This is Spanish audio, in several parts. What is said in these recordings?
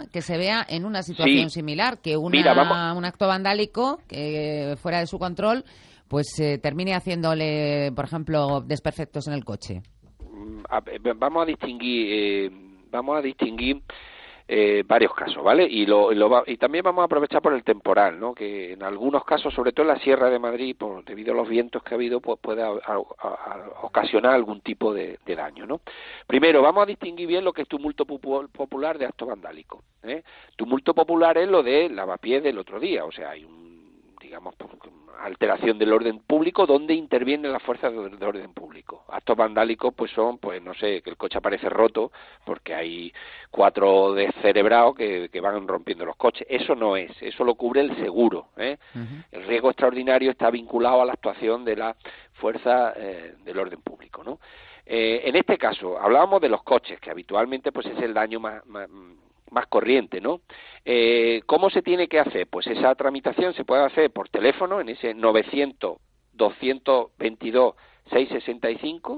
extraña que se vea en una situación similar, que un acto vandálico que fuera de su control pues termine haciéndole, por ejemplo, desperfectos en el coche. Vamos a distinguir varios casos, ¿vale? Y también vamos a aprovechar por el temporal, ¿no? Que en algunos casos, sobre todo en la Sierra de Madrid, debido a los vientos que ha habido, pues puede ocasionar algún tipo de daño, ¿no? Primero, vamos a distinguir bien lo que es tumulto popular de acto vandálico, ¿eh? Tumulto popular es lo de Lavapiés del otro día, o sea, hay alteración del orden público donde intervienen las fuerzas de orden público. Actos vandálicos pues son, no sé, que el coche aparece roto porque hay 4 descerebrados que van rompiendo los coches. Eso no es, eso lo cubre el seguro, ¿eh? Uh-huh. El riesgo extraordinario está vinculado a la actuación de la fuerza del orden público, ¿no? En este caso, hablábamos de los coches, que habitualmente pues es el daño más corriente, ¿no? ¿Cómo se tiene que hacer? Pues esa tramitación se puede hacer por teléfono en ese 900-222-665,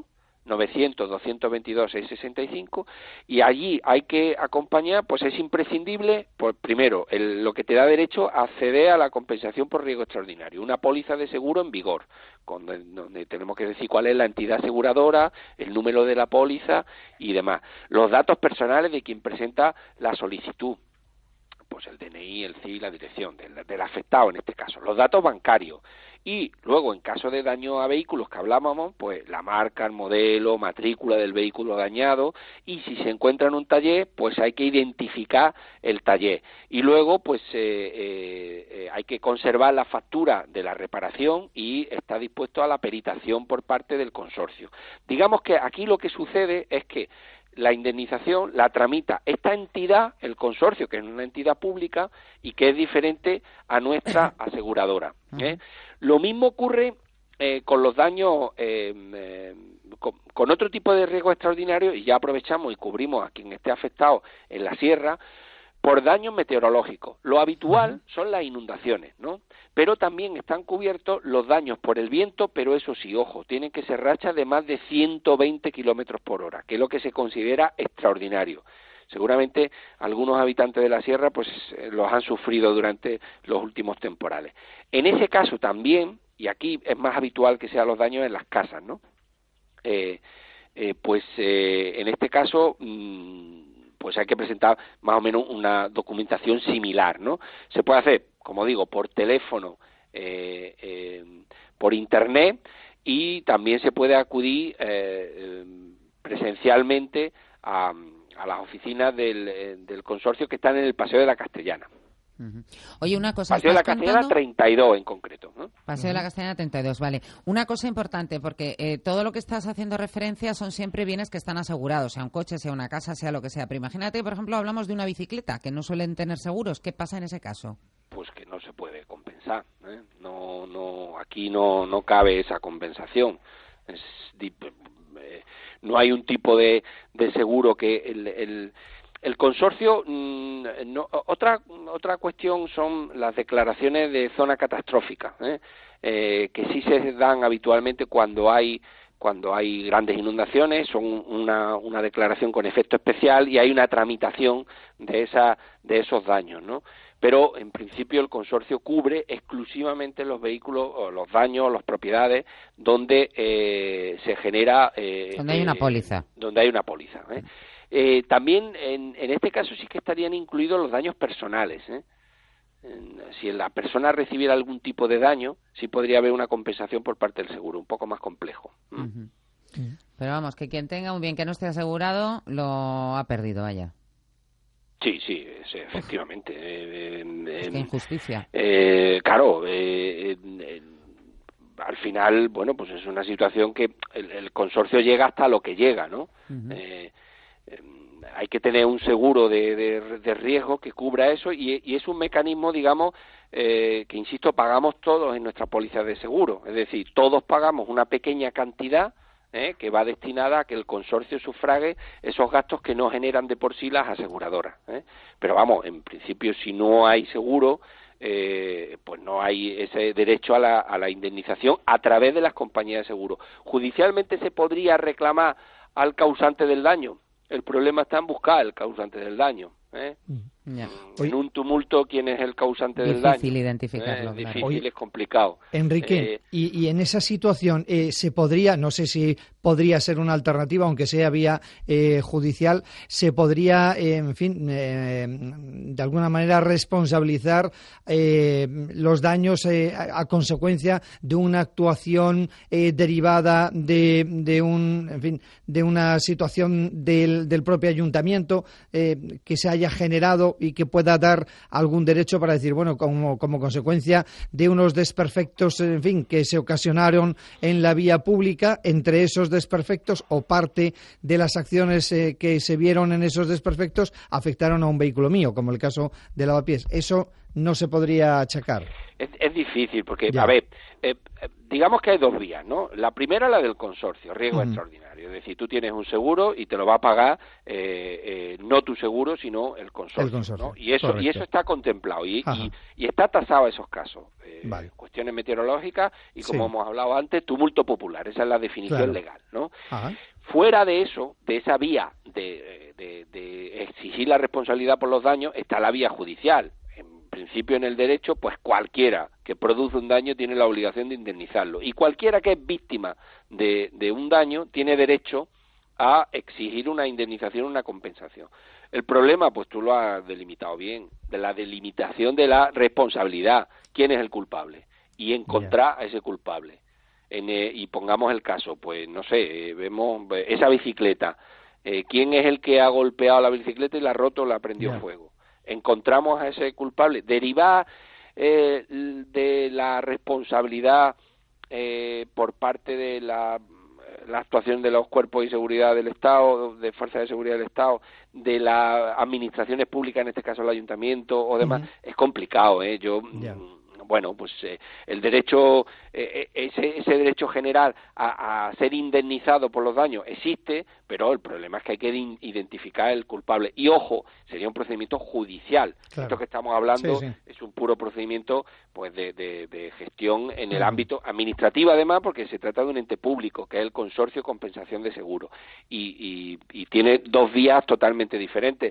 900-222-665, y allí hay que acompañar, pues es imprescindible, pues primero, lo que te da derecho a acceder a la compensación por riesgo extraordinario, una póliza de seguro en vigor, donde tenemos que decir cuál es la entidad aseguradora, el número de la póliza y demás. Los datos personales de quien presenta la solicitud, pues el DNI, el CII, la dirección del afectado en este caso, los datos bancarios, y luego en caso de daño a vehículos que hablábamos, pues la marca, el modelo, matrícula del vehículo dañado, y si se encuentra en un taller, pues hay que identificar el taller, y luego pues hay que conservar la factura de la reparación y está dispuesto a la peritación por parte del consorcio. Digamos que aquí lo que sucede es que la indemnización la tramita esta entidad, el consorcio, que es una entidad pública y que es diferente a nuestra aseguradora, ¿eh? Lo mismo ocurre con los daños, con otro tipo de riesgo extraordinario, y ya aprovechamos y cubrimos a quien esté afectado en la sierra, por daños meteorológicos. Lo habitual son las inundaciones, ¿no? Pero también están cubiertos los daños por el viento, pero eso sí, ojo, tienen que ser rachas de más de 120 kilómetros por hora, que es lo que se considera extraordinario. Seguramente algunos habitantes de la sierra pues los han sufrido durante los últimos temporales. En ese caso también, y aquí es más habitual que sean los daños en las casas, ¿no? En este caso pues hay que presentar más o menos una documentación similar, ¿no? Se puede hacer, como digo, por teléfono, por internet, y también se puede acudir presencialmente a las oficinas del consorcio que están en el Paseo de la Castellana. Uh-huh. Oye, una cosa, Paseo de la Castellana 32 en concreto, ¿no? Paseo de la Castellana 32, vale. Una cosa importante, porque todo lo que estás haciendo referencia son siempre bienes que están asegurados, sea un coche, sea una casa, sea lo que sea. Pero imagínate, por ejemplo, hablamos de una bicicleta, que no suelen tener seguros. ¿Qué pasa en ese caso? Pues que no se puede compensar, ¿eh? Aquí no cabe esa compensación. No hay un tipo de seguro que el consorcio, otra cuestión son las declaraciones de zona catastrófica, que sí se dan habitualmente cuando hay grandes inundaciones, son una declaración con efecto especial y hay una tramitación de esos daños, ¿no? Pero en principio el consorcio cubre exclusivamente los vehículos o los daños, las propiedades donde se genera donde hay una póliza. También en este caso sí que estarían incluidos los daños personales, ¿eh? Si la persona recibiera algún tipo de daño, sí podría haber una compensación por parte del seguro, un poco más complejo. Uh-huh. Pero vamos, que quien tenga un bien que no esté asegurado lo ha perdido, vaya. Sí, efectivamente. Es que injusticia. Claro, al final, bueno, pues es una situación que el consorcio llega hasta lo que llega, ¿no? Uh-huh. Hay que tener un seguro de riesgo que cubra eso y es un mecanismo, digamos, que, insisto, pagamos todos en nuestra póliza de seguro. Es decir, todos pagamos una pequeña cantidad que va destinada a que el consorcio sufrague esos gastos que no generan de por sí las aseguradoras. Pero vamos, en principio, si no hay seguro, pues no hay ese derecho a la indemnización a través de las compañías de seguro. Judicialmente se podría reclamar al causante del daño. El problema está en buscar el causante del daño, en un tumulto quién es el causante del daño. Difícil identificarlo. Es difícil, es complicado. Enrique, y en esa situación se podría, no sé si podría ser una alternativa, aunque sea vía judicial, se podría, de alguna manera responsabilizar los daños a consecuencia de una actuación derivada de una situación del propio ayuntamiento que se haya generado y que pueda dar algún derecho para decir, bueno, como consecuencia de unos desperfectos, que se ocasionaron en la vía pública, entre esos desperfectos o parte de las acciones que se vieron en esos desperfectos afectaron a un vehículo mío, como el caso de Lavapiés. Eso no se podría achacar. Es difícil porque, a ver, digamos que hay dos vías, ¿no? La primera, la del consorcio, riesgo extraordinario. Es decir, tú tienes un seguro y te lo va a pagar no tu seguro, sino el consorcio. ¿No? Y eso está contemplado y está tasado esos casos. Vale. Cuestiones meteorológicas y, como hemos hablado antes, tumulto popular. Esa es la definición legal, ¿no? Ajá. Fuera de eso, de esa vía de exigir la responsabilidad por los daños, está la vía judicial. En principio, en el derecho, pues cualquiera que produce un daño tiene la obligación de indemnizarlo. Y cualquiera que es víctima de un daño tiene derecho a exigir una indemnización, una compensación. El problema, pues tú lo has delimitado bien, de la delimitación de la responsabilidad. ¿Quién es el culpable? Y encontrar a ese culpable. Y pongamos el caso, pues no sé, vemos esa bicicleta. ¿Quién es el que ha golpeado la bicicleta y la ha roto, la prendió fuego? Encontramos a ese culpable. Derivar de la responsabilidad por parte de la actuación de los cuerpos de seguridad del Estado, de fuerzas de seguridad del Estado, de las administraciones públicas, en este caso el ayuntamiento o demás, es complicado. Bueno, pues el derecho, ese derecho general a ser indemnizado por los daños existe, pero el problema es que hay que identificar el culpable. Y ojo, sería un procedimiento judicial. Claro. Esto que estamos hablando es un puro procedimiento pues de gestión en el ámbito administrativo, además, porque se trata de un ente público, que es el Consorcio de Compensación de Seguros. Y tiene dos vías totalmente diferentes.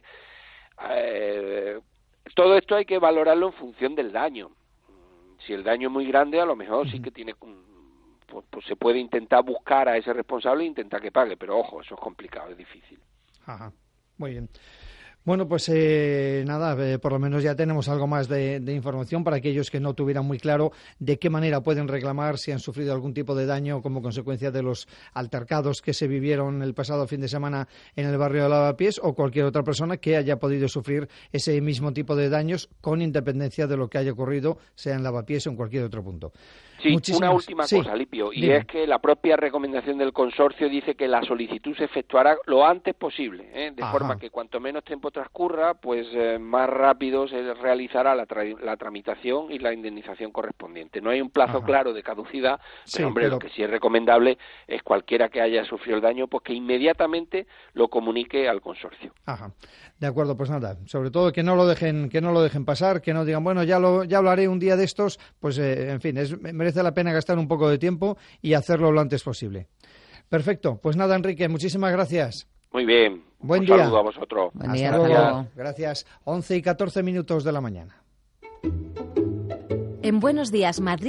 Todo esto hay que valorarlo en función del daño. Si el daño es muy grande, a lo mejor sí que tiene, pues se puede intentar buscar a ese responsable e intentar que pague, pero ojo, eso es complicado, es difícil. Ajá, muy bien. Bueno, pues por lo menos ya tenemos algo más de información para aquellos que no tuvieran muy claro de qué manera pueden reclamar si han sufrido algún tipo de daño como consecuencia de los altercados que se vivieron el pasado fin de semana en el barrio de Lavapiés, o cualquier otra persona que haya podido sufrir ese mismo tipo de daños con independencia de lo que haya ocurrido, sea en Lavapiés o en cualquier otro punto. Sí, una última cosa, Lipio, y es que la propia recomendación del consorcio dice que la solicitud se efectuará lo antes posible, de forma que cuanto menos tiempo transcurra, pues más rápido se realizará la tramitación y la indemnización correspondiente. No hay un plazo claro de caducidad, pero lo que sí es recomendable es cualquiera que haya sufrido el daño, pues que inmediatamente lo comunique al consorcio. Ajá. De acuerdo, pues nada, sobre todo que no lo dejen pasar, que no digan, bueno, ya lo haré un día de estos, pues en fin, merece la pena gastar un poco de tiempo y hacerlo lo antes posible. Perfecto, pues nada, Enrique, muchísimas gracias. Muy bien, buen un día. Saludo a vosotros. Buen día, hasta luego. Gracias. 11:14 de la mañana. En Buenos Días, Madrid.